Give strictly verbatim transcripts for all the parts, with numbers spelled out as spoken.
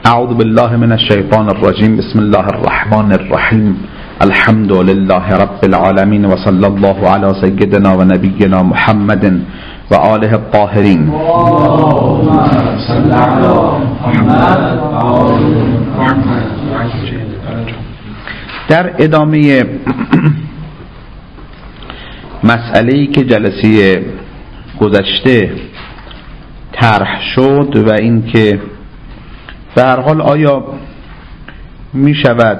اعوذ بالله من الشیطان الرجیم. بسم الله الرحمن الرحیم. الحمد لله رب العالمین و صلی الله علی سیدنا و نبینا محمد و آله الطاهرین. در ادامه مسئله‌ای که جلسه گذشته طرح شد و این که به هر حال آیا می شود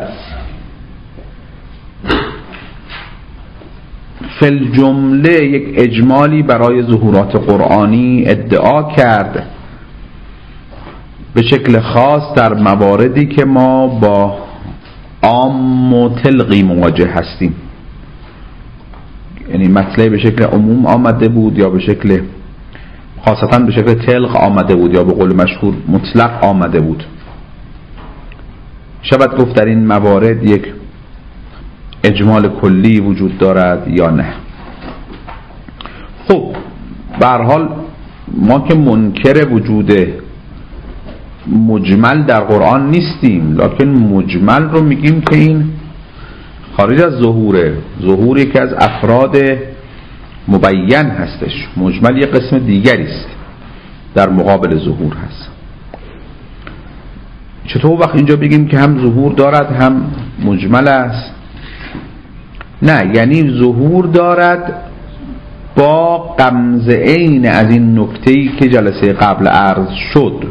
فی الجمله یک اجمالی برای ظهورات قرآنی ادعا کرد به شکل خاص در مواردی که ما با عام و تلقی مواجه هستیم، یعنی مطلب به شکل عموم آمده بود یا به شکل خاصتا به شکل تلق آمده بود یا به قول مشهور مطلق آمده بود. شاید گفت در این موارد یک اجمال کلی وجود دارد یا نه. خب به هر حال ما که منکر وجود مجمل در قرآن نیستیم، لکن مجمل رو میگیم که این خارج از ظهوره، ظهور یکی از افراد مبین هستش، مجمل یک قسم دیگری است در مقابل ظهور هست. چطور وقت اینجا بگیم که هم ظهور دارد هم مجمل است؟ نه، یعنی ظهور دارد با غمزه عین از این نکته‌ای که جلسه قبل عرض شد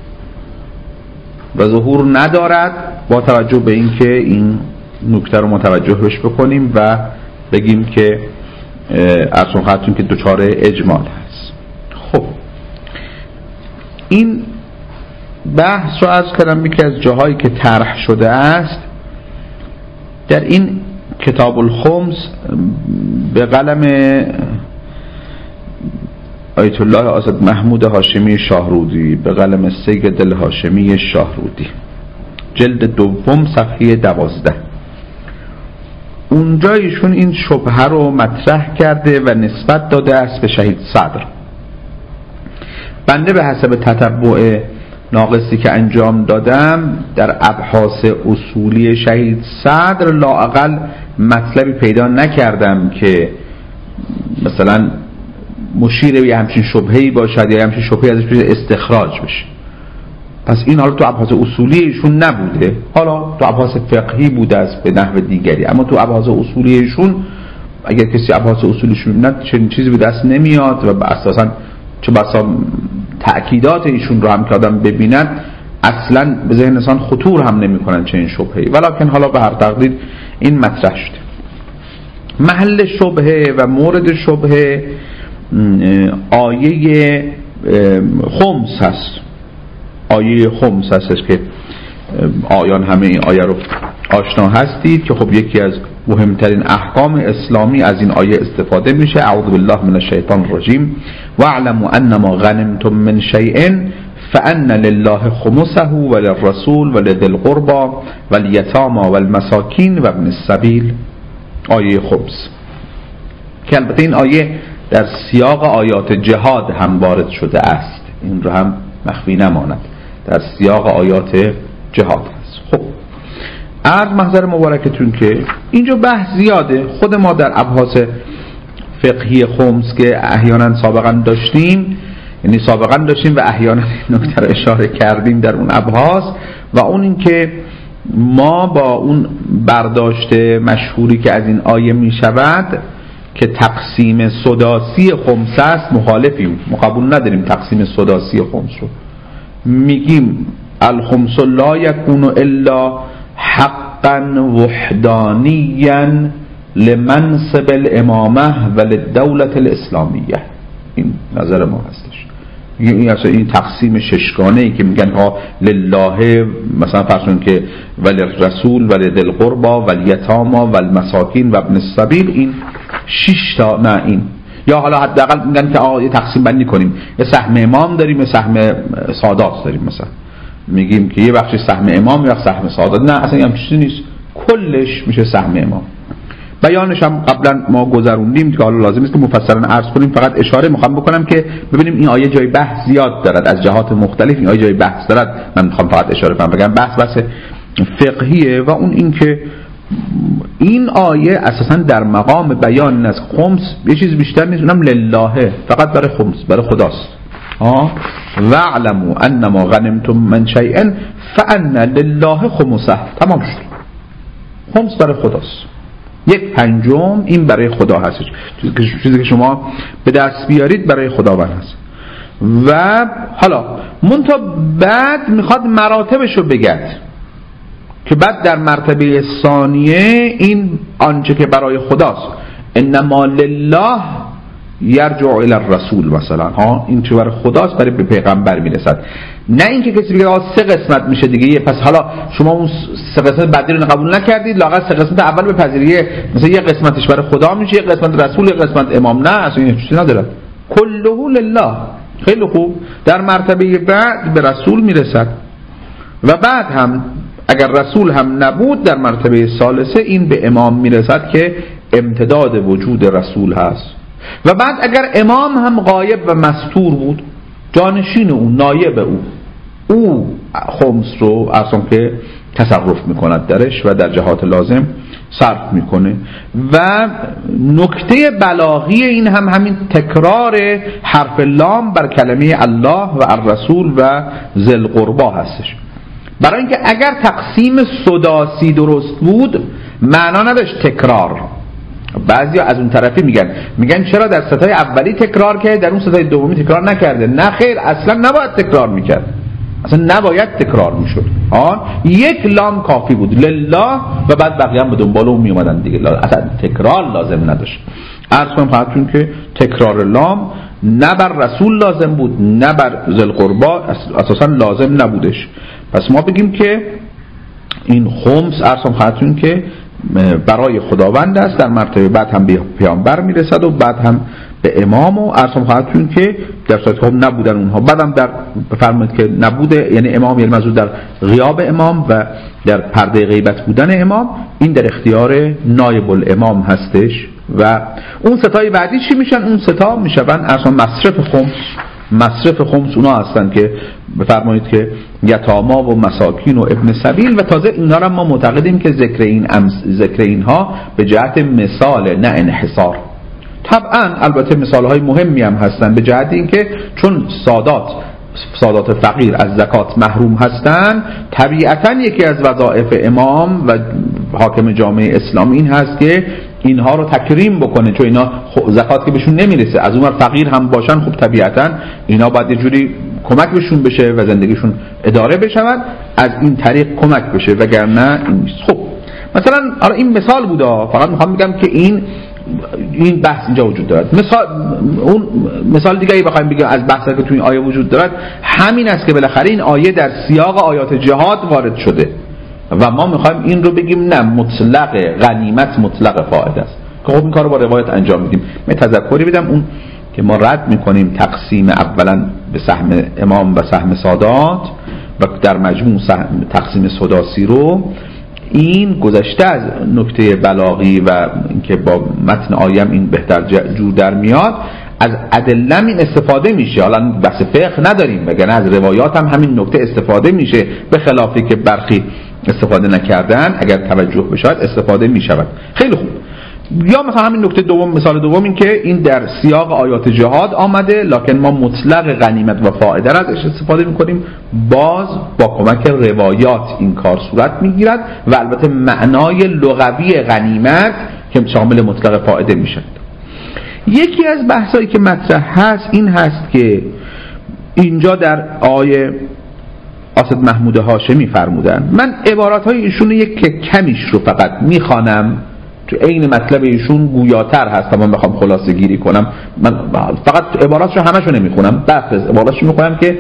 و ظهور ندارد با توجه به این که این نکته رو متوجه بش بکنیم و بگیم که ارسون خواهدتون که دوچاره اجمال هست. خب این بحث رو عرض کردم یکی از جاهایی که طرح شده است در این کتاب الخمس به قلم آیت الله اسد محمود هاشمی شاهرودی، به قلم سید الهاشمی شاهرودی، جلد دوم صفحه دوازده. اونجا ایشون این شبهه رو مطرح کرده و نسبت داده است به شهید صدر. بنده به حسب تتبع ناقصی که انجام دادم در ابحاث اصولی شهید صدر لااقل مطلبی پیدا نکردم که مثلا مشیر به همچین شبهه‌ای باشد یا همچین شبهه‌ای ازش بشه استخراج بشه. پس این حالا تو ابحاث اصولی ایشون نبوده، حالا تو ابحاث فقهی بوده است به نحو دیگری، اما تو ابحاث اصولی ایشون اگر کسی ابحاث اصولیشون نه چنین چیزی به دست نمیاد و اساسا چه بسا تأکیدات ایشون رو هم که آدم ببیند اصلا به ذهن انسان خطور هم نمی کنن چنین شبهه‌ای، ولکن حالا به هر تقدیر این مطرح شده. محل شبهه و مورد شبهه آیه خمس هست. آیه خمس هستش که آیان همه این آیه رو آشنا هستید که خب یکی از مهمترین احکام اسلامی از این آیه استفاده میشه. اعوذ بالله من الشیطان الرجیم واعلموا انما غنمتم من شیء فان لله خمسه وللرسول ولذی القربى والیتامی والمساکین وابن السبیل. آیه خمس که البته این آیه در سیاق آیات جهاد هم وارد شده است، این رو هم مخفی نماند، در سیاق آیات جهاد هست. خب عرض محضر مبارکتون که اینجا بحث زیاده. خود ما در ابحاث فقهی خمس که احیانا سابقا داشتیم، یعنی سابقا داشتیم و احیانا نکته رو اشاره کردیم در اون ابحاث، و اون این که ما با اون برداشت مشهوری که از این آیه می شود که تقسیم سداسی خمس است مخالفیم، ما قبول نداریم تقسیم سداسی خمس رو. میگیم الخمس لا یکون الا حقا وحدانیا لمنصب الامامه و للدولت الاسلامیه. این نظر ما هستش. این اصلا این تقسیم ششگانه ای که میگن ها لله مثلا فرضون که ولی رسول ولی ذی القربى والیتامی والمساکین و ابن السبیل، این شش تا نه این، یا حالا حداقل میگن که آقا یه تقسیم بندی کنیم، یه سهم امام داریم یه سهم سادات داریم، مثلا میگیم که یه بخش سهم امام یه بخش سهم سادات. نه اصلا این هم چیزی نیست، کلش میشه سهم امام. بیانش هم قبلا ما گذروندیم که حالا لازم است که مفصلا عرض کنیم. فقط اشاره میخوام بکنم که ببینیم این آیه جای بحث زیاد دارد از جهات مختلف. این آیه جای بحث دارد، من میخوام فقط اشاره کنم بگم بحث بحث فقهیه و اون این که این آیه اساسا در مقام بیان از خمس یه چیز بیشتر نیست، اونم لله، فقط برای خمس، برای خداست. ها واعلموا انما غنمتم من شیء فان لله خمسه، تمام شد. خمس برای خداست، یک پنجم این برای خدا هست، چیزی که شما به دست بیارید برای خداوند هست. و حالا منتها بعد میخواد مراتبشو بگد که بعد در مرتبه ثانیه این آنچه که برای خداست انما لله یرجع الی الرسول مثلا، ها این چه برای خداست برای به پیغمبر میرسد. نه اینکه کسی بگه سه قسمت میشه دیگه، پس حالا شما اون سه قسمت بعدی رو قبول نکردید، لااقل سه قسمت اول بپذیرید، مثلا یه قسمتش برای خدا میشه، یه قسمت رسول، یه قسمت امام. نه اصلا این چیزی نداره، کله لله. خیلی خوب، در مرتبه بعد به رسول میرسد و بعد هم اگر رسول هم نبود در مرتبه ثالثه این به امام میرسد که امتداد وجود رسول هست. و بعد اگر امام هم غایب و مستور بود، جانشین او، نایب او، او خمس رو اصلا که تصرف میکند درش و در جهات لازم صرف میکنه. و نکته بلاغی این هم همین تکرار حرف لام بر کلمه الله و الرسول و ذی القربی هستش، برای اینکه اگر تقسیم سداسی درست بود معنا نداشت تکرار. بعضی از اون طرفی میگن میگن چرا در ستای اولی تکرار کرده در اون ستای دومی تکرار نکرده؟ نه خیر، اصلا نباید تکرار میکرد، اصلا نباید تکرار میشد. آن یک لام کافی بود لله و بعد بقیه هم به دنبال اون میومدن دیگه، اصلا تکرار لازم نداشت. عرض کنم خدمتتون که تکرار لام نه بر رسول لازم بود نه بر ذی القربی اساسا لازم نبودش. پس ما بگیم که این خمس عرض کنم خدمتتون که برای خداوند است، در مرتبه بعد هم به پیامبر میرسد و بعد هم به امام. و عرض کنم خدمتتون که در صورتی که نبودن اونها، بعدم در بفرمایید که نبوده یعنی امام، یعنی منظور در غیاب امام و در پرده غیبت بودن امام، این در اختیار نایب الامام هستش. و اون ستای بعدی چی میشن؟ اون ستا میشن اصلا مصرف خمس. مصرف خمس اونا هستن که بفرمایید که یتاما و مساکین و ابن سبیل، و تازه اینا را ما معتقدیم که ذکر این ذکر اینها به جهت مثال نه انحصار. طبعا البته مثال های مهمی هم هستن به جهت اینکه چون سادات سادات فقیر از زکات محروم هستن، طبیعتا یکی از وظایف امام و حاکم جامعه اسلامی این هست که اینها رو تکریم بکنه، چون اینا زکات که بهشون نمیرسه، از اون فقیر هم باشن، خب طبیعتا اینا باید یه جوری کمک بهشون بشه و زندگیشون اداره بشود، از این طریق کمک بشه، وگرنه این نیست. خب مثلا حالا این مثال بوده، فقط میخوام بگم که این این بحث اینجا وجود دارد. مثال اون مثال دیگه ای بخوایم بگیم از بحثی که تو این آیه وجود دارد همین است که بالاخره این آیه در سیاق آیات جهاد وارد شده و ما میخوایم این رو بگیم نه مطلق غنیمت مطلق فائده است که خب این کار رو با روایت انجام میدیم. من تذکری بدم اون که ما رد میکنیم تقسیم اولا به سهم امام و سهم سادات و در مجموع تقسیم سداسی رو. این گذشته از نکته بلاغی و اینکه با متن آیم این بهتر جور در میاد، از ادله این استفاده میشه. حالا بحث فقه نداریم وگرنه از روایات هم همین نکته استفاده میشه، به خلافی که برخی استفاده نکردن اگر توجه بشود استفاده میشود. خیلی خوب. یا مثلا همین نکته دوم، مثال دوم این که این در سیاق آیات جهاد آمده لکن ما مطلق غنیمت و فائده را ازش استفاده میکنیم، باز با کمک روایات این کار صورت میگیرد و البته معنای لغوی غنیمت که شامل مطلق فائده میشد. یکی از بحثایی که مطرح هست این هست که اینجا در آیه اسد محمود هاشمی فرمودن، من عبارات های ایشون یک کمیش رو فقط میخوانم، تو عین مطلب ایشون گویاتر هست، من بخوام خلاصه گیری کنم من فقط عباراتشو همشو نمیخونم، بعضی از عباراتشو میخونم که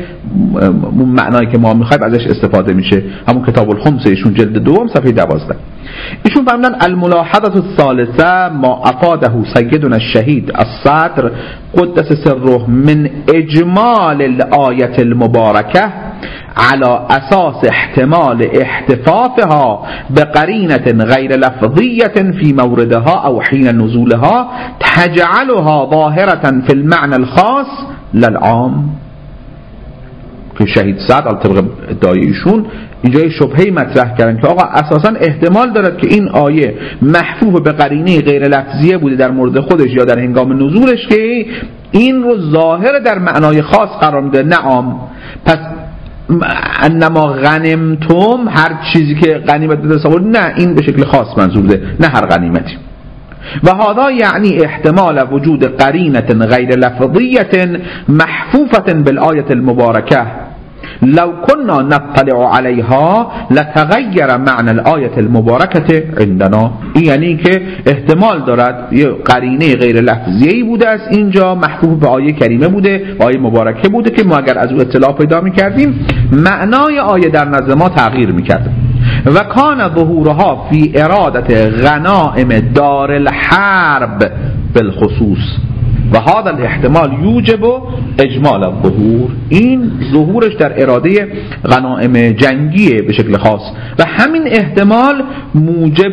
معنایی که ما میخوایم ازش استفاده میشه. همون کتاب الخمس ایشون جلد دوم صفحه دوازده ایشون فرمودن الملاحظه الثالثه ما افاده سیدنا الشهید الصدر قدس سره من اجمال الآیه المبارکه على اساس احتمال احتفافها بقرینة غیر لفظیة فی موردها او حین نزولها تجعلها ظاهرة فی المعنى الخاص للعام. که شهید سعد al طبق ادعای ایشون اینجا شبهه‌ای مطرح کردن که آقا اساسا احتمال دارد که این آیه محفوف به قرینه غیر لفظیه بوده در مورد خودش یا در هنگام نزولش که این رو ظاهر در معنای خاص قرار میده نه عام. پس انما غنمتم هر چیزی که غنیمت بده سوال نه این به شکل خاص منظور ده نه هر غنیمتی. و هذا یعنی احتمال وجود قرینة غیر لفظیة محفوفة بالآیة المبارکه لو كنا نطلع عليها لتغیر معنى الآیة المبارکه عندنا. این یعنی که احتمال دارد یه قرینه غیر لفظیه‌ای بوده از اینجا محفوظ به آیه کریمه بوده آیه مبارکه بوده که ما اگر از او اطلاع پیدا می‌کردیم معنای آیه در نزد ما تغییر می‌کرد. و کان ظهورها فی ارادت غنائم دار الحرب بالخصوص و هذا الاحتمال یوجب اجمال الظهور. این ظهورش در اراده غنائم جنگیه به شکل خاص و همین احتمال موجب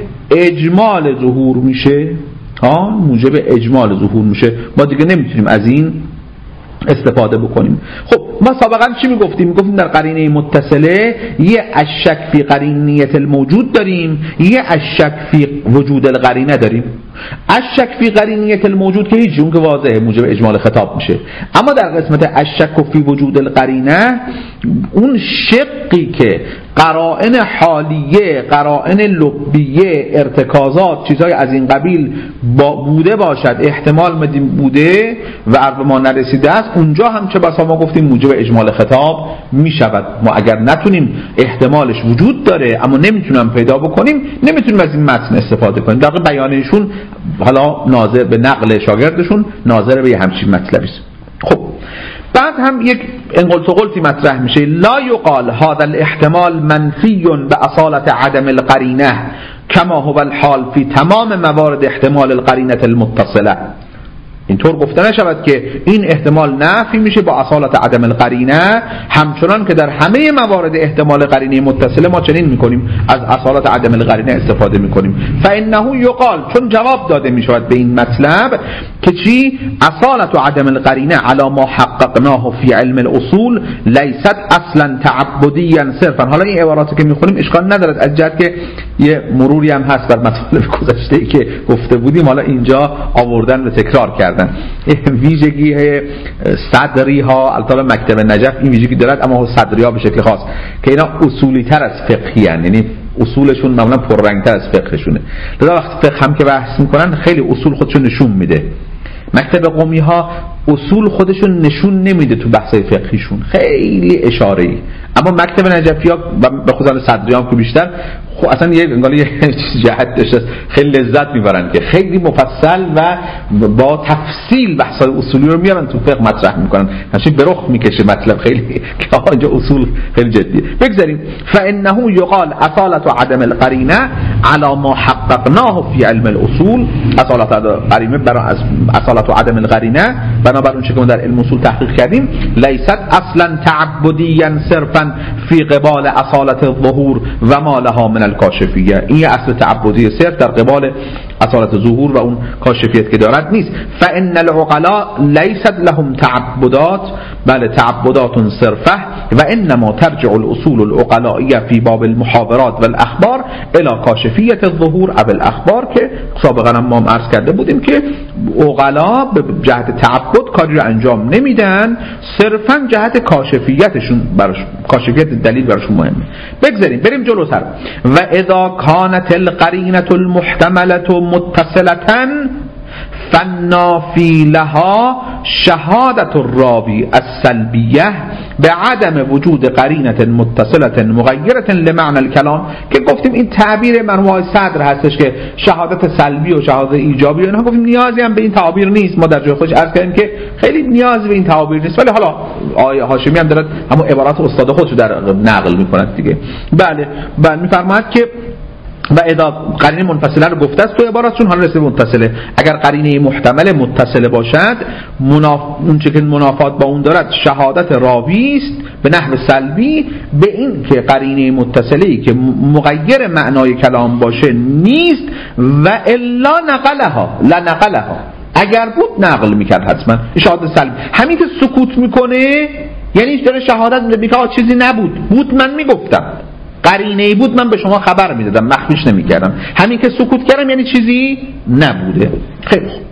اجمال ظهور میشه. ها موجب اجمال ظهور میشه. ما دیگه نمیتونیم از این استفاده بکنیم. خب ما سابقا چی میگفتیم؟ میگفتیم در قرینه متصله یه الشک فی قرینیت الموجود داریم، یه الشک فی وجود القرینه داریم. الشک فی قرینیت الموجود که هیچ اون که واضحه موجب اجمال خطاب میشه، اما در قسمت الشک فی وجود القرینه اون شقی که قرائن حالیه، قرائن لبیه، ارتکازات، چیزهای از این قبیل با بوده باشد، احتمال مدیم بوده و عرب ما نرسیده است، اونجا هم چه بسا ما گفتیم موجب اجمال خطاب می شود. ما اگر نتونیم احتمالش وجود داره اما نمیتونم پیدا بکنیم نمیتونیم از این متن استفاده کنیم. در واقع بیانشون حالا ناظر به نقل شاگردشون ناظر به همچین مطلبی است. خب بعد هم یک انقلت و قلتی مطرح میشه. لا یقال هذا الاحتمال منفی به اصالت عدم القرینه کما هو الحال فی تمام موارد احتمال القرینه المتصله. اینطور گفته نشود که این احتمال نفی میشه با اصالت عدم القرینه، همچنان که در همه موارد احتمال قرینه متصله ما چنین میکنیم از اصالت عدم القرینه استفاده میکنیم. فانه یقال چون جواب داده میشود به این مطلب که چی؟ اصالت عدم القرینه علی ما حققناه فی علم الاصول لیست اصلا تعبدیا صرفا. حالا این عباراتی که میخونیم اشکال ندارد از جهت که یه مروری هم هست بر مطالب گذشته‌ای که گفته بودیم، حالا اینجا آوردن و تکرار کردن. ویژگی صدری ها البته مکتب نجف این ویژگی دارد، اما صدری ها به شکل خاص که اینا اصولی تر از فقهی هن، یعنی اصولشون معمولا پررنگ تر از فقهشونه. لذا وقتی فقه هم که بحث میکنن خیلی اصول خودشون نشون میده. مکتب قومی ها اصول خودشون نشون نمیده تو بحثای فقهیشون، خیلی اشاره‌ای. اما مکتب نجفی ها به خصوص صدری ها که بیشتر خب اصلا یه انگار یه جهت داشته خیلی لذت میبرن که خیلی مفصل و با تفصیل بحث‌های اصولی رو میارن تو فقه مطرح میکنن، همچنین به رخ میکشه مطلب خیلی که آقا اینجا اصول خیلی جدیه. بگذاریم فانه یقال اصالت عدم القرینه علی ما حققناه فی علم الاصول. اصالت قرینه برای اصالت عدم القرینه بنابر اون چه که ما در علم اصول تحقیق کردیم لیست اصلا تعبدیا صرفا فی قبال اصالت الظهور و ما لها من الکاشفیه. این اصل تعبدی صرف در قبال اصالت ظهور و اون کاشفیت که دارد نیست. فان العقلاء لیست لهم تعبدات بل تعبدات صرفه و انما ترجع الاصول العقلائیه فی باب المحاورات والاخبار الى کاشفیت الظهور او الاخبار، که سابقا ما هم عرض کرده بودیم که عقلا به جهت تعبد کاری رو انجام نمیدن، صرفا جهت کاشفیتشون براش کاشفیت دلیل براشون مهمه. بگذاریم بریم جلوتر. و اذا كانت القرینه المحتمله متصلة فالنافی لها شهادت الراوی السلبیه بعدم وجود قرینه متصلة مغیرة لمعنى الکلام، که گفتیم این تعبیر مرحوم صدر هستش که شهادت سلبی و شهادت ایجابی و اینها گفتیم نیازی هم به این تعابیر نیست. ما در جای خودش عرض کردیم که خیلی نیازی به این تعابیر نیست، ولی حالا آیه هاشمی هم دارد اما عبارات استاد خودش رو در نقل میکند دیگه. بله بله میفرماید که و اذا قرینه منفصله رو گفته است تو عبارتشون، حالا رسیده متصله. اگر قرینه محتمل متصله باشد، مناف... اون چه که منافات با اون دارد شهادت راوی است به نحو سلبی به این که قرینه متصله‌ای که مغیر معنای کلام باشه نیست و الا نقلها لا نقلها، اگر بود نقل میکرد حتما. شهادت سلبی همین که سکوت میکنه یعنی داره شهادت میده که چیزی نبود، بود من میگفتم، قرینه‌ای بود من به شما خبر میدادم، مخفیش نمیکردم. همین که سکوت کردم یعنی چیزی نبوده. خیلی خوب.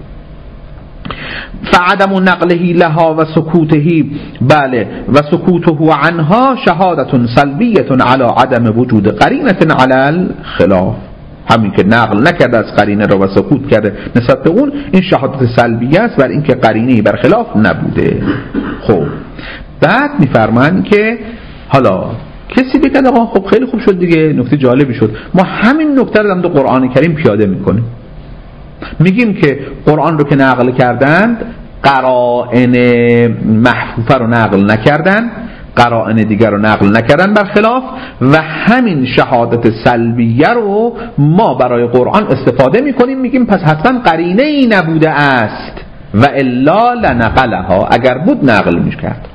فعدم نقله لها و سکوته، بله، و سکوته عنها شهادت سلبیه علی عدم وجود قرینه علی الخلاف. همین که نقل نکرده از قرینه رو و سکوت کرده نسبت به اون، این شهادت سلبیه است بر اینکه قرینه‌ای بر خلاف نبوده. خب بعد میفرمان که حالا کسی بگه آقا خب خیلی خوب شد دیگه، نکته جالبی شد، ما همین نکته رو در قرآن کریم پیاده میکنیم، میگیم که قرآن رو که نقل کردند قرائن محفوفه رو نقل نکردن، قرائن دیگر رو نقل نکردن برخلاف، و همین شهادت سلبیه رو ما برای قرآن استفاده میکنیم، میگیم پس حتما قرینه ای نبوده است و الا لنقلها، اگر بود نقل میکرد.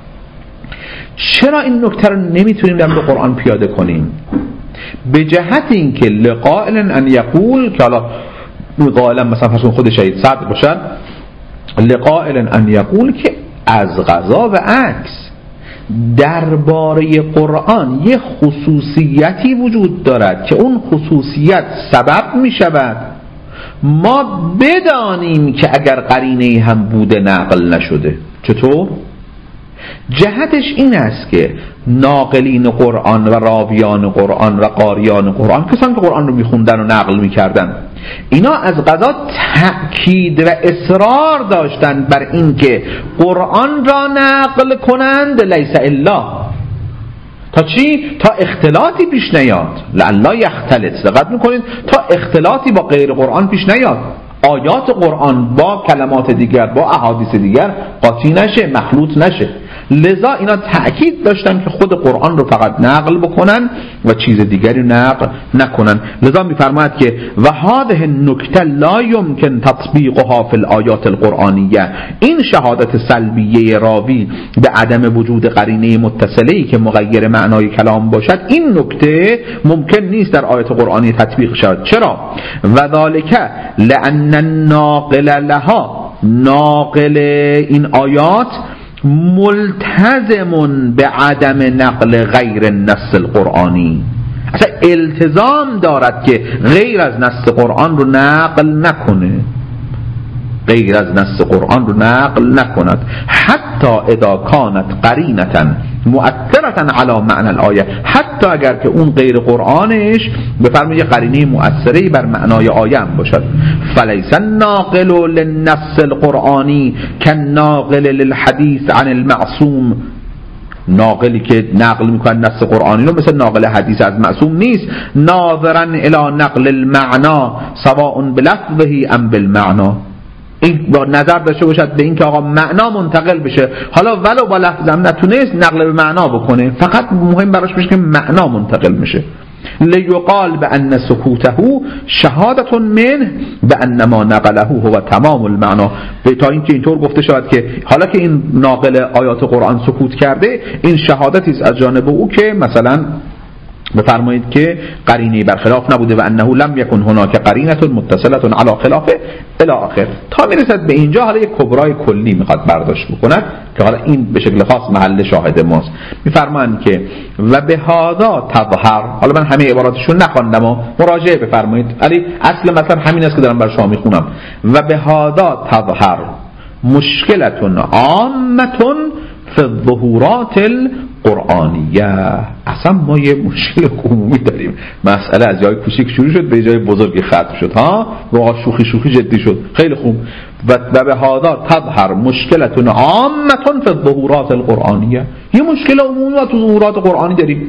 چرا این نکته رو نمیتونیم در قرآن پیاده کنیم؟ به جهت اینکه لقائل ان یقول، که حالا قائلا مثلا فرض خود شهید صدر باشن، لقائل ان یقول که از قضا و عکس درباره قرآن یه خصوصیتی وجود دارد که اون خصوصیت سبب می شود ما بدانیم که اگر قرینه هم بوده نقل نشده. چطور؟ جهتش این است که ناقلین قرآن و راویان قرآن و قاریان قرآن، کسانی که قرآن رو میخوندن و نقل میکردن، اینا از قضا تأکید و اصرار داشتند بر این که قرآن را نقل کنند لیس الا، تا چی؟ تا اختلاطی پیش نیاد، لعلا یختلط، دقت میکنید، تا اختلاطی با غیر قرآن پیش نیاد، آیات قرآن با کلمات دیگر با احادیث دیگر قاطی نشه، مخلوط نشه. لذا اینا تأکید داشتن که خود قرآن رو فقط نقل بکنن و چیز دیگری نقل نکنن. لذا میفرماید که و هذه النکته لا یمکن تطبیقها فی الآیات القرآنیه، این شهادت سلبیه راوی به عدم وجود قرینه متصله‌ای که مغیر معنای کلام باشد، این نکته ممکن نیست در آیات قرآنی تطبیق شود. چرا؟ و ذالک لأن الناقل لها، ناقل این آیات ملتزم به عدم نقل غیر النص القرآنی، اصلا التزام دارد که غیر از نص قرآن رو نقل نکنه، غیر از نص قرآن رو نقل نکند، حتی اذا کانت قرینتا مؤثرتا علی معنی الآیه، حتی اگر که اون غیر قرآنش بفرمایید قرینه مؤثری بر معنای آیه هم باشد. فلیس الناقل للنص القرآنی كالناقل للحدیث عن المعصوم، ناقلی که نقل میکنه نص قرآنی رو مثل ناقل حدیث از معصوم نیست. ناظرا الی نقل المعنا سواء بلفظه ام بالمعنا، این با نظر داشته باشد به این که آقا معنا منتقل بشه، حالا ولو با لفظم نتونست نقل به معنا بکنه، فقط مهم براش بشه که معنا منتقل میشه. لیقال بأن سکوته شهادت منه بأن ما نقله هو تمام المعنا، به تا اینکه اینطور گفته شود که حالا که این ناقل آیات قرآن سکوت کرده، این شهادتی است از جانب او که مثلا بفرمایید که قرینه برخلاف نبوده و انه لم یکن هناک قرینه متصله علی خلافه الی آخر، تا میرسد به اینجا. حالا یک کبرای کلی میخواد برداشت بکند که حالا این به شکل خاص محل شاهد ماست. میفرمایند که و به هذا تظهر، حالا من همه عباراتشون نخواندم و مراجعه بفرمایید، علی اصل مثلا همین است که دارم برای شما میخونم. و به هذا تظهر مشکلة عامة فی الظهورات القرآنیه، اصلا ما یه مشکل عمومی داریم، مسئله از جای کوچیک شروع شد به جای بزرگی ختم شد، ها واقعا شوخی شوخی جدی شد. خیلی خوب. و به هذا تظهر مشکلة عامة فی الظهورات القرآنیه، یه مشکل عمومی تو ظهورات قرآنی داریم،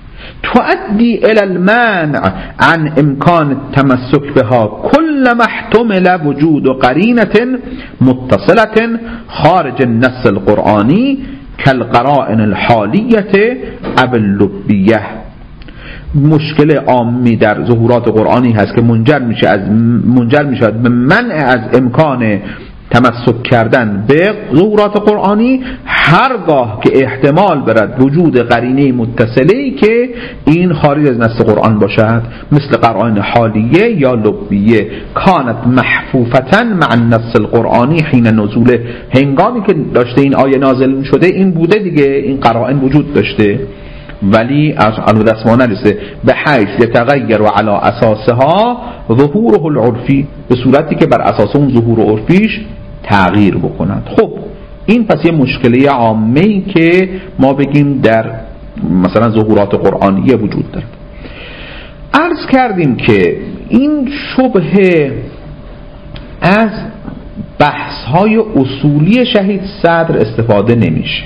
تؤدي الى المانع عن امکان التمسك بها كل ما احتمل وجود قرینة متصلة خارج النص القرآنی كالقرائن الحالیة او اللبیه. مشکل عامی در ظهورات قرآنی هست که منجر میشه از منجر میشه به منع از امکان تمسک کردن به ظهورات قرآنی، هرگاه که احتمال برد وجود قرینه متصله‌ای که این خارج از نص قرآن باشد، مثل قرائن حالیه یا لبیه، کانت محفوفتا مع النص القرآنی حین نزوله، هنگامی که داشته این آیه نازل شده این بوده دیگه، این قرائن وجود داشته، ولی از علو دست ما نرسه، به حیث یتغیر و علی اساسها ظهوره العرفی، به صورتی که بر اساس اون ظهور عرفیش تغییر بکنند. خب این پس یه مشکله عامه‌ای که ما بگیم در مثلا ظهورات قرآنیه وجود داره. عرض کردیم که این شبهه از بحث‌های اصولی شهید صدر استفاده نمیشه.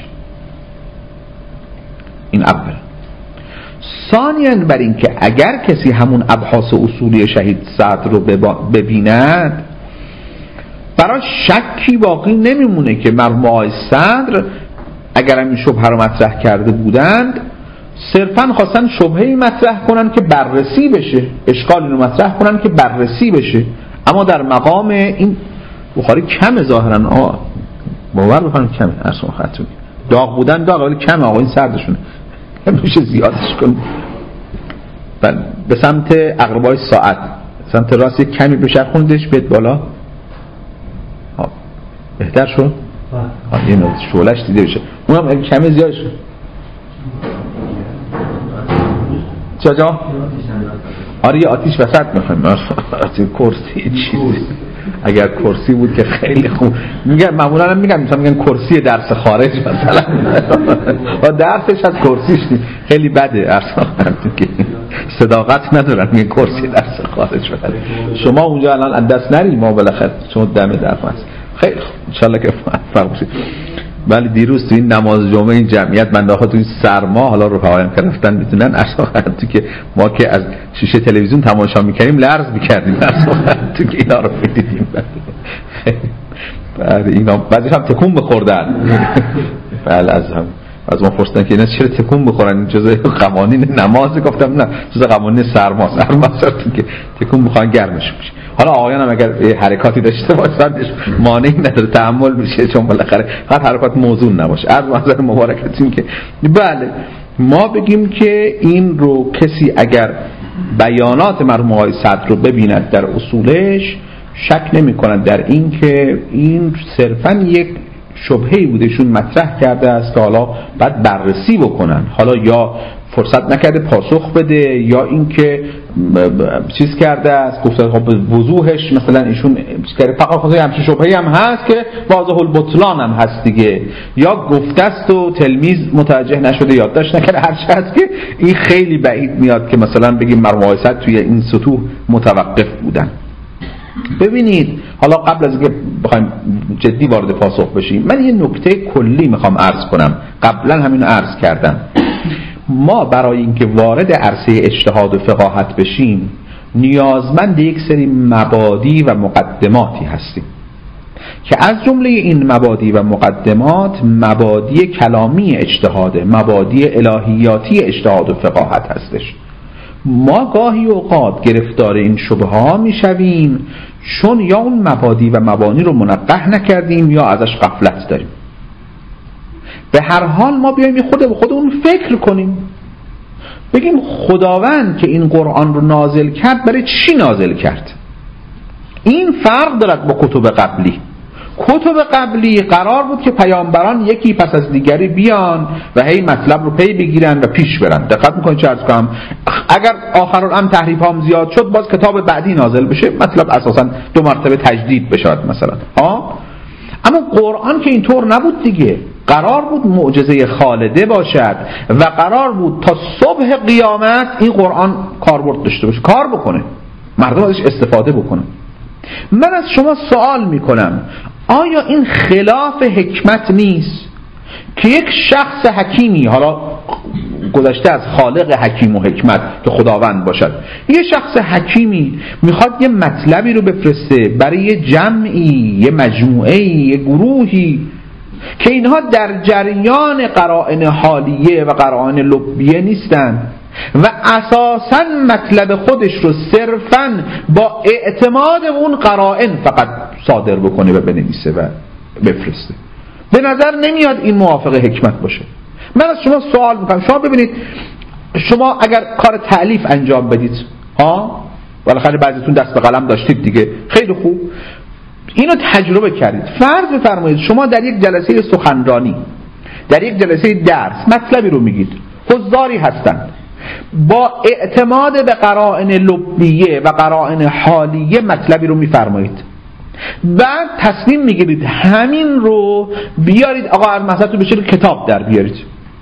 این اول. ثانیاً بر این که اگر کسی همون ابحاث اصولی شهید صدر رو ببیند، برای شکی باقی نمیمونه که مرحوم آقای صدر اگر این شبهه رو مطرح کرده بودند صرفاً خواستن شبهه‌ای مطرح کنن که بررسی بشه، اشکالی رو مطرح کنن که بررسی بشه، اما در مقام این بخاری کم ظاهراً آه باور بکنن کمه، ارسون خطوی داغ بودن داغ، ولی کمه آقا این سردشونه میشه زیادش کن. به سمت اقربای ساعت سمت راست یک کمی بچرخوندش بیت بالا، بهتر شد؟ آه یه نوع شعلش دیده بشه، اونم کمی زیاد شد. چه جا؟ آره یه آتیش وسط میخوایم، کرسی چیزی، اگر کرسی بود که خیلی خوب. میگن معمولا هم میگن مثلا میگن کرسی درس خارج مثلا و درسش از کرسیش خیلی بده، اصلا صداقت ندارن، میگن کرسی درس خارج مثلا. شما اونجا الان از دست نری، ما بالاخره شما دم در هست. خیلی خوب ان شاء الله که موفق باشید. ولی دیروز تو این نماز جمعه این جمعیت بنده خدا تو این سرما، حالا رفقایم که رفتن میتونن اصلا تو که ما که از شیشه تلویزیون تماشا میکردیم لرز میکردیم اصلا تو که اینا رو میدیدیم. بعد اینا بعضی هم تکون بخوردن. بله از هم از ما پرسیدن که اینا چرا تکون بخورن، این جزء قوانین نماز. گفتم نه جزء قوانین سرما سرما که تکون بخورن گرمش میشه. حالا آقایان هم اگر حرکاتی داشته باشن مانعی نداره، تحمل میشه، چون بالاخره هر حرکات موزون نباشه. عرض محضر مبارکتون که بله ما بگیم که این رو کسی اگر بیانات مرحوم آقای صدر رو ببیند در اصولش شک نمی کند در این که این صرفاً یک شبهه‌ای بودشون مطرح کرده است که حالا بعد بررسی بکنن، حالا یا فرصت نکرده پاسخ بده یا اینکه چیز کرده است گفته خب وضوحش مثلا ایشون فقط خاطر همچین شبهه‌ای هم هست که واضح البطلان هم هست دیگه، یا گفته است و تلمیذ متوجه نشده یادداشت نکرده، هر چی هست که این خیلی بعید میاد که مثلا بگیم مرحوم توی این سطوح متوقف بودن. ببینید حالا قبل از اینکه بخوایم جدی وارد پاسخ بشیم من یه نکته کلی میخوام عرض کنم، قبلا همین عرض کردم. ما برای اینکه وارد عرصه اجتهاد و فقاهت بشیم نیازمند یک سری مبادی و مقدماتی هستیم که از جمله این مبادی و مقدمات مبادی کلامی اجتهاده، مبادی الهیاتی اجتهاد و فقاهت هستش. ما گاهی اوقات گرفتار این شبهه ها میشویم چون یا اون مبادی و مبانی رو منقح نکردیم یا ازش غفلت داریم. به هر حال ما بیاییم خود به خودمون فکر کنیم، بگیم خداوند که این قرآن رو نازل کرد برای چی نازل کرد؟ این فرق دارد با کتب قبلی. کتب قبلی قرار بود که پیامبران یکی پس از دیگری بیان و هی مطلب رو پی بگیرن و پیش برن. دقت میکنید چه عرض کنم؟ اگر آخرالامر تحریف هم زیاد شد باز کتاب بعدی نازل بشه، مطلب اساسا دو مرتبه تجدید بشه مثلا. ها؟ اما قرآن که اینطور نبود دیگه، قرار بود معجزه خالده باشد و قرار بود تا صبح قیامت این قرآن کاربرد داشته باشه، کار بکنه، مردم ازش استفاده بکنن. من از شما سوال میکنم آیا این خلاف حکمت نیست که یک شخص حکیمی، حالا گذشته از خالق حکیم و حکمت که خداوند باشد، یه شخص حکیمی میخواد یه مطلبی رو بفرسته برای یه جمعی، یه مجموعه‌ای، یه گروهی که اینها در جریان قرائن حالیه و قرائن لبیه نیستن، و اساساً مطلب خودش رو صرفاً با اعتماد اون قرائن فقط صادر بکنه و بنویسه و بفرسته. به نظر نمیاد این موافق حکمت باشه. من از شما سوال میکنم، شما ببینید شما اگر کار تألیف انجام بدید، ها بالاخره بعضیتون دست به قلم داشتید دیگه، خیلی خوب، اینو تجربه کردید. فرض بفرمایید شما در یک جلسه سخنرانی، در یک جلسه درس مطلبی رو میگید، حضاری هستند، با اعتماد به قرائن لبیه و قرائن حالیه مطلبی رو میفرمایید، بعد تصمیم میگیرید همین رو بیارید آقا مثلا تو بشه کتاب در بیارید.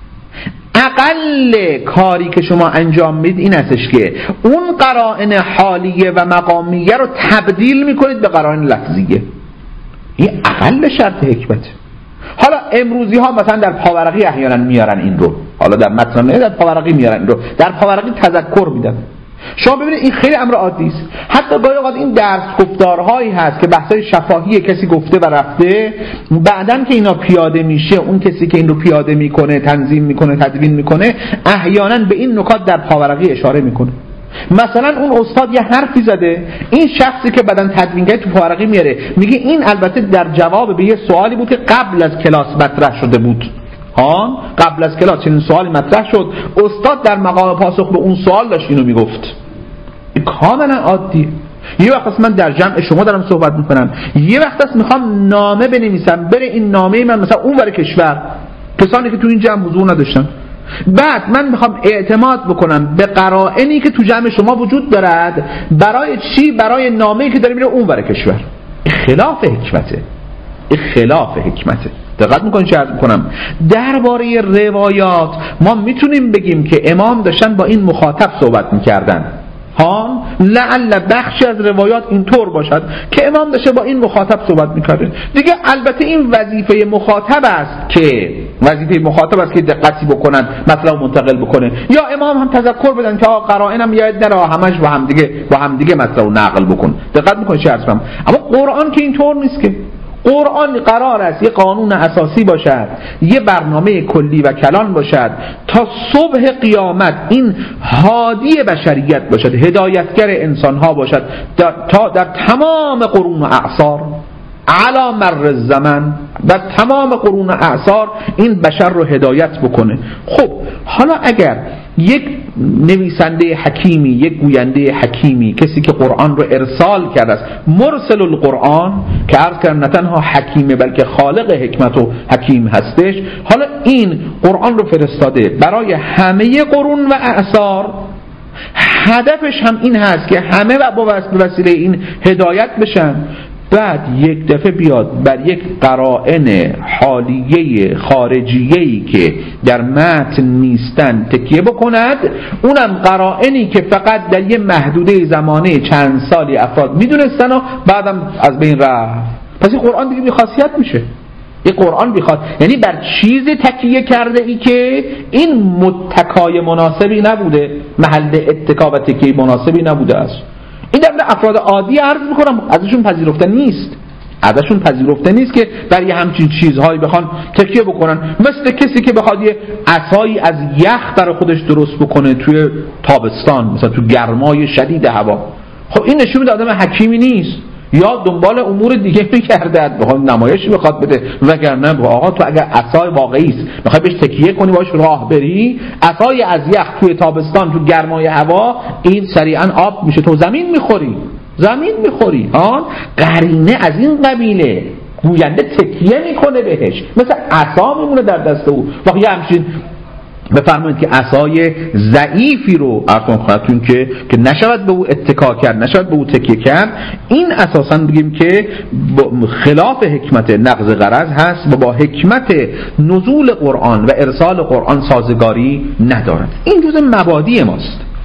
اقل کاری که شما انجام میدید این هستش که اون قرائن حالیه و مقامیه رو تبدیل میکنید به قرائن لفظیه. این اقل شرط حکمت. حالا امروزی ها مثلا در پاورقی احیانا میارن این رو، حالا در متن نه، در پاورقی میارن این رو، در پاورقی تذکر میدن. شما ببینید این خیلی امر عادی است. حتی گاهی اوقات این درس گفتارهایی هست که بحثای شفاهی کسی گفته و رفته، بعدن که اینا پیاده میشه، اون کسی که این رو پیاده میکنه، تنظیم میکنه، تدوین میکنه، احیانا به این نکات در پاورقی اشاره میکنه. مثلا اون استاد یه حرفی زده، این شخصی که بعدن تدوینگری تو پاورقی میاره میگه این البته در جواب به یه سوالی بود که قبل از کلاس مطرح شده بود. ها قبل از کلاس چنین سوالی مطرح شد، استاد در مقام پاسخ به اون سوال داشت اینو میگفت. این کاملا عادیه. یه وقت من در جمع شما دارم صحبت میکنم، یه وقت است میخوام نامه بنویسم بره این نامه من مثلا اون ور کشور، کسانی که تو این جمع حضور نداشتن، بعد من میخوام اعتماد بکنم به قرائنی که تو جمع شما وجود دارد. برای چی؟ برای نامه‌ای که داره میره اون ور کشور. خلاف حکمته. خلاف حکمته. دقت میکنید چه عرض میکنم؟ درباره روایات ما میتونیم بگیم که امام داشتن با این مخاطب صحبت میکردن، ها لعل بخشی از روایات اینطور باشد که امام داشته با این مخاطب صحبت میکرده دیگه. البته این وظیفه مخاطب است که وظیفه مخاطب است که دقتی بکنن، مطلب منتقل بکنه، یا امام هم تذکر بدن که آقا قرائنم یاد نره همش با هم دیگه با هم دیگه مطلب نقل بکن. دقت میکنید چه عرض میکنم؟ اما قرآن که اینطور نیست که. قرآن قرار است یه قانون اساسی باشد، یه برنامه کلی و کلان باشد تا صبح قیامت این هادی بشریت باشد، هدایتگر انسانها باشد تا در تمام قرون و اعصار علی مر الزمن، در تمام قرون و اعصار این بشر رو هدایت بکنه. خب حالا اگر یک نویسنده حکیمی، یک گوینده حکیمی، کسی که قرآن رو ارسال کرده است، مرسل القرآن که عرض کردم نه تنها حکیمه بلکه خالق حکمت و حکیم هستش، حالا این قرآن رو فرستاده برای همه قرون و اعصار، هدفش هم این هست که همه به وسیله این هدایت بشن. بعد یک دفعه بیاد بر یک قرائن حالیه خارجیه‌ای که در متن نیستن تکیه بکند، اونم قرائنی که فقط در یه محدوده زمانه چند سالی افراد میدونستن و بعدم از بین رفت. پس این قرآن دیگه بی‌خاصیت میشه. این قرآن بیخواد یعنی بر چیزی تکیه کرده ای که این متکای مناسبی نبوده، محل اتکا و تکیه مناسبی نبوده است. این در افراد عادی عرض میکنم ازشون پذیرفته نیست، ازشون پذیرفته نیست که برای همچین چیزهایی بخوان تکیه بکنن. مثل کسی که بخواد یه عصایی از یخ برای خودش درست بکنه توی تابستان، مثلا تو گرمای شدید هوا، خب این نشون میده آدم حکیمی نیست، یا دنبال امور دیگه می‌گردد، بخواد نمایشی بخواد بده. وگرنه آقا تو اگر عصای واقعی است میخوای بهش تکیه کنی باش راه بری، عصای از یخ توی تابستان تو گرمای هوا این سریعا آب میشه، تو زمین میخوری زمین میخوری ها. قرینه از این قبیله، گوینده تکیه میکنه بهش، مثل عصا میمونه در دست او. وقتی همچین بفرمایید که عصای ضعیفی رو ارتون خواهدتون که که نشود به او اتکا کرد، نشود به او تکیه کرد، این اساساً بگیم که خلاف حکمت نقض غرض هست و با حکمت نزول قرآن و ارسال قرآن سازگاری ندارد. این جزء مبادی ماست.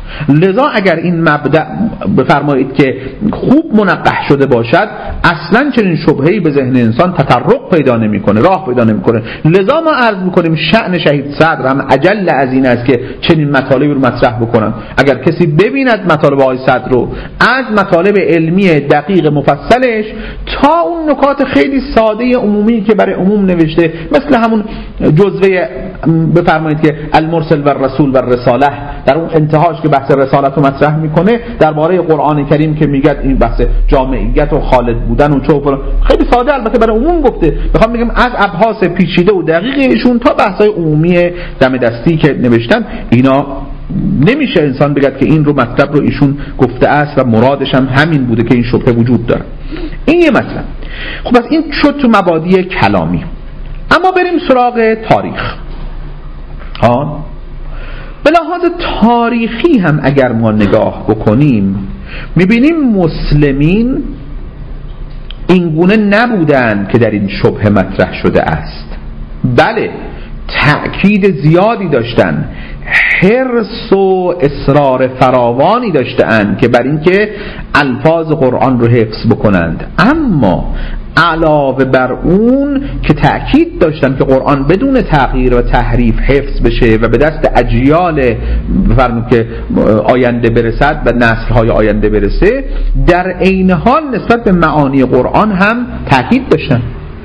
لذا اگر این مبدأ بفرمایید که خوب منقح شده باشد، اصلا چنین شبهه‌ای به ذهن انسان تطرق پیدا نمی‌کنه، راه پیدا نمی‌کنه. لذا ما عرض می‌کنیم شأن شهید صدر هم اجل از این است که چنین مطالبی رو مطرح بکنن. اگر کسی ببیند مطالب آقای صدر رو از مطالب علمی دقیق مفصلش تا اون نکات خیلی ساده عمومی که برای عموم نوشته، مثل همون جزوه بفرمایید که المرسل و الرسول و الرساله، در اون انتهاش که بحث رسالت رو مطرح میکنه درباره قرآن کریم که میگه این بحث جامعیت و خالد بودن و چه فلان، خیلی ساده البته برای عموم گفته. میخوام بگم از ابحاث پیچیده و دقیق ایشون تا بحث‌های عمومی دم دستی که نوشتن، اینا نمیشه انسان بگه که این رو مطلب رو ایشون گفته است و مرادش هم همین بوده که این شبهه وجود داره. این یه مطلب. خب پس این شد تو مبادی کلامی. اما بریم سراغ تاریخ. ها به لحاظ تاریخی هم اگر ما نگاه بکنیم میبینیم مسلمین اینگونه نبودند که در این شبهه مطرح شده است. بله تأکید زیادی داشتن، حرص و اصرار فراوانی داشتند که بر اینکه الفاظ قرآن رو حفظ بکنند، اما علاوه بر اون که تأکید داشتن که قرآن بدون تغییر و تحریف حفظ بشه و به دست اجیال بفرمایید که آینده برسد و نسل‌های آینده برسه، در عین حال نسبت به معانی قرآن هم تأکید داشتن.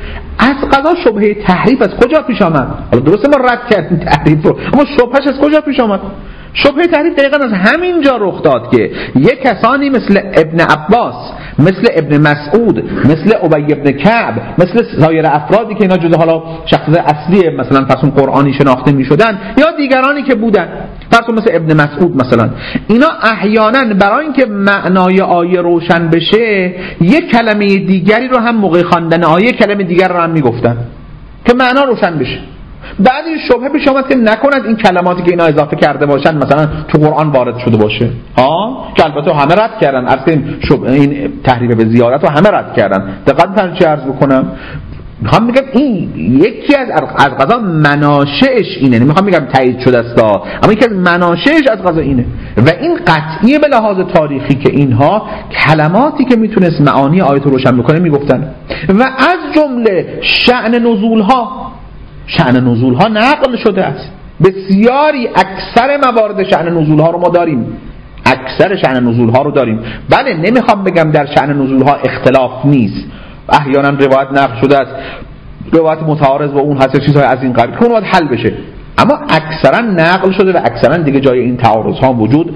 از قضا شبهه تحریف از کجا پیش آمد؟ حالا درسته ما رد کردیم تحریف رو، اما شبهش از کجا پیش آمد؟ شبهه تحریف دقیقا از همین جا رخ داد که یک کسانی مثل ابن عباس، مثل ابن مسعود، مثل ابی ابن کعب، مثل سایر افرادی که اینا جزء حالا شخصیت اصلی مثلا پس اون قرآنی شناخته می شدن، یا دیگرانی که بودن پس مثل ابن مسعود مثلا، اینا احیانا برای اینکه معنای آیه روشن بشه یک کلمه دیگری رو هم موقع خواندن آیه کلمه دیگر رو هم میگفتن که معنا روشن بشه. بعد این شبهه پیش آمد که نکند این کلماتی که اینا اضافه کرده باشن مثلا تو قرآن وارد شده باشه، ها که البته همه رد کردن. اصلا این شبهه این تحریف به زیادت رو همه رد کردن. دقت کنید چه عرض بکنم، میخوام بگم این یکی از از قضا مناشئش اینه، نمیخوام بگم تایید شده است، اما یکی از مناشئش از قضا اینه و این قطعیه به لحاظ تاریخی که اینها کلماتی که میتونست معانی آیت رو روشن بکنه میگفتن. و از جمله شأن نزولها، شأن نزولها نقل شده است. بسیاری اکثر موارد شأن نزولها رو ما داریم، اکثر شأن نزولها رو داریم. بله نمیخوام بگم در شأن نزولها اختلاف نیست، احیانا روایت نقل شده است، روایت متعارض با اون هست، چیزهای از این قبیل که اون باید حل بشه، اما اکثرا نقل شده و اکثرا دیگه جای این تعارض ها وجود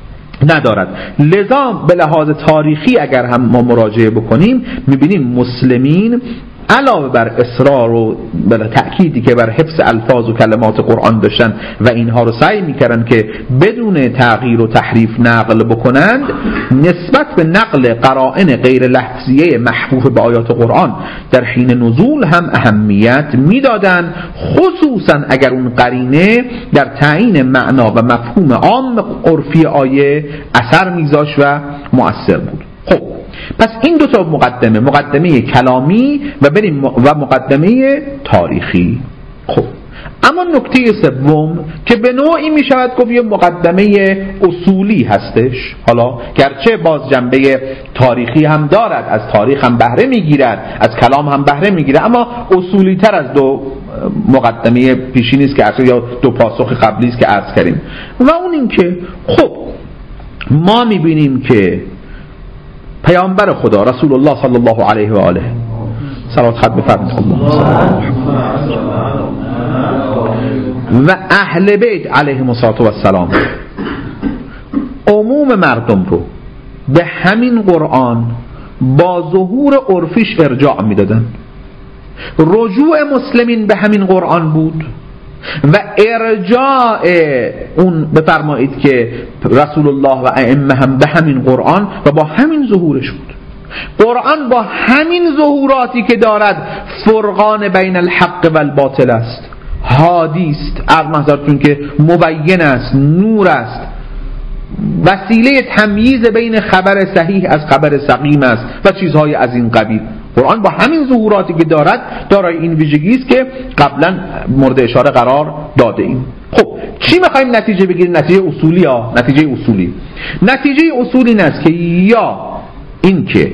ندارد. لذا به لحاظ تاریخی اگر هم ما مراجعه بکنیم میبینیم مسلمین علاوه بر اصرار و بر تأکیدی که بر حفظ الفاظ و کلمات قرآن داشتن و اینها رو سعی میکردن که بدون تغییر و تحریف نقل بکنند، نسبت به نقل قرائن غیر لفظیه محفوف به آیات قرآن در حین نزول هم اهمیت میدادن، خصوصا اگر اون قرینه در تعیین معنا و مفهوم عام عرفی آیه اثر میذاشت و مؤثر بود. خب پس این دو تا مقدمه، مقدمه کلامی و بریم و مقدمه تاریخی. خب اما نکته سوم که به نوعی می شود گفت یه مقدمه اصولی هستش، حالا گرچه باز جنبه تاریخی هم دارد، از تاریخ هم بهره می گیرد، از کلام هم بهره می گیرد، اما اصولی تر از دو مقدمه پیشینی است که اصلا یا دو پاسخ قبلی است که عرض کردیم. و اون این که خب ما می بینیم که پیامبر خدا رسول الله صلی الله علیه و آله صلوات خط بفرمایید و اهل بیت علیهم السلام عموم مردم رو به همین قرآن با ظهور عرفیش ارجاع میدادن. رجوع مسلمین به همین قرآن بود و ارجاع اون بفرمایید که رسول الله و ائمه هم به همین قرآن و با همین ظهورش بود. قرآن با همین ظهوراتی که دارد فرقان بین الحق و الباطل است، هادی است، از محضرتون که مبین است، نور است، وسیله تمییز بین خبر صحیح از خبر سقیم است و چیزهای از این قبیل. قرآن با همین ظهوراتی که دارد دارای این ویژگی است که قبلا مورد اشاره قرار داده ایم. خب چی میخوایم نتیجه بگیریم؟ نتیجه اصولی ها نتیجه اصولی نتیجه اصولی این است که یا اینکه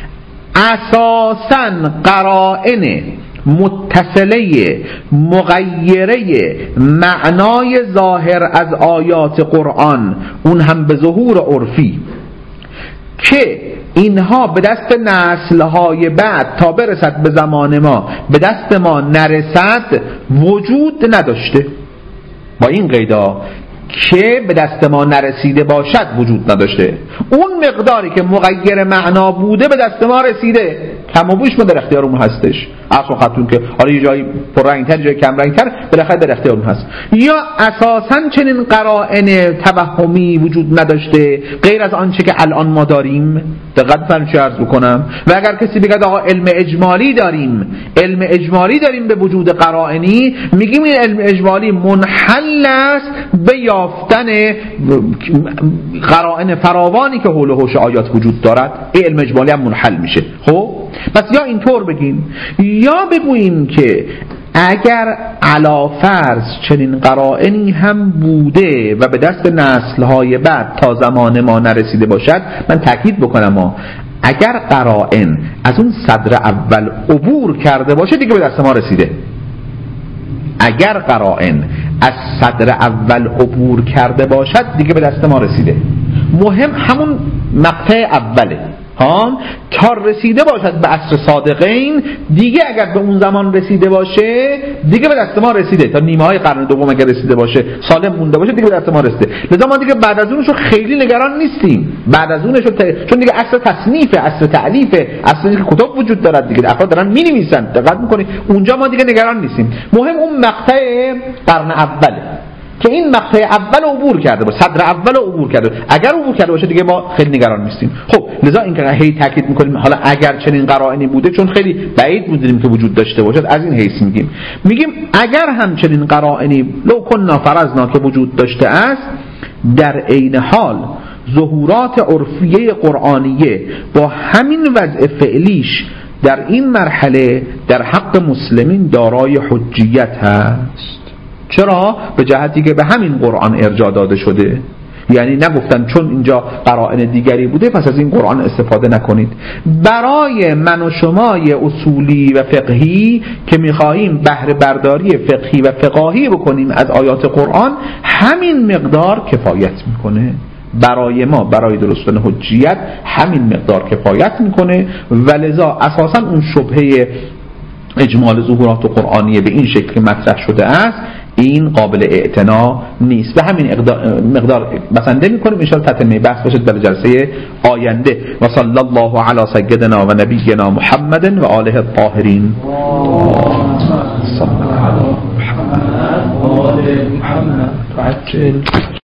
اساساً قرائن متصله مغیره معنای ظاهر از آیات قرآن، اون هم به ظهور عرفی، که اینها به دست نسل‌های بعد تا برسد به زمان ما به دست ما نرسد وجود نداشته. با این قیدا که به دست ما نرسیده باشد وجود نداشته. اون مقداری که مغیر معنا بوده به دست ما رسیده، کم و بیش در اختیارمون حسش. اصلا خاطون که حالا یه جایی پررنگ‌تر جای کم رنگ‌تر بالاخره در اختیارمون هست. یا اساساً چنین قرائن توهمی وجود نداشته غیر از آنچه که الان ما داریم. دقت فرمایید چه عرض بکنم. و اگر کسی بگه آقا علم اجمالی داریم، علم اجمالی داریم به وجود قرائنی، میگیم این علم اجمالی منحل است به یافتن قرائن فراوانی که حول و حوش آیات وجود دارد. این علم اجمالی هم منحل میشه. خب پس یا اینطور بگیم یا بگوییم که اگر علی فرض چنین قرائنی هم بوده و به دست نسل‌های بعد تا زمان ما نرسیده باشد، من تاکید بکنم ما اگر قرائن از اون صدر اول عبور کرده باشه دیگه به دست ما رسیده. اگر قرائن از صدر اول عبور کرده باشد دیگه به دست ما رسیده. مهم همون مقطع اوله ها، تا رسیده باشد به عصر صادقین دیگه اگر به اون زمان رسیده باشه دیگه به دست ما رسیده. تا نیمه های قرن دوم اگر رسیده باشه سالم مونده باشه دیگه به دست ما رسیده. لذا ما دیگه بعد از اونشو خیلی نگران نیستیم. بعد از اونشو ت... چون دیگه عصر تصنیفه، عصر تألیفه، عصری که کتاب وجود دارد دیگه، افراد دارن می‌نویسن. دقت می‌کنید اونجا ما دیگه نگران نیستیم. مهم اون مقطع قرن اوله که این مقطع اول عبور کرده باشه، صدر اول عبور کرده. اگر عبور کرده باشه دیگه ما خیلی نگران نیستیم. خب لذا این که هی تاکید میکنیم حالا اگر چنین قرائنی بوده، چون خیلی بعید بودیم که وجود داشته باشد، از این حیث میگیم میگیم اگر هم چنین قرائنی لو کنا فرضنا که وجود داشته است، در عین حال ظهورات عرفیه قرآنیه با همین وضع فعلیش در این مرحله در حق مسلمین دارای حجیت هست. چرا؟ به جهتی که به همین قرآن ارجاع داده شده. یعنی نگفتن چون اینجا قرائن دیگری بوده پس از این قرآن استفاده نکنید. برای من و شمای اصولی و فقهی که میخواهیم بهره برداری فقهی و فقاهی بکنیم از آیات قرآن، همین مقدار کفایت میکنه. برای ما برای درستن حجیت همین مقدار کفایت میکنه و لذا اساسا اون شبهه اجمال ظهورات قرآنیه به این شکل که مطرح شده است این قابل اعتنا نیست. به همین مقدار بسنده میکنیم. ان شاء الله تتمه بحث باشد در جلسه آینده. و صلی الله علی سیدنا و نبینا محمد و آله الطاهرین. صلی الله علی محمد و آله محمد.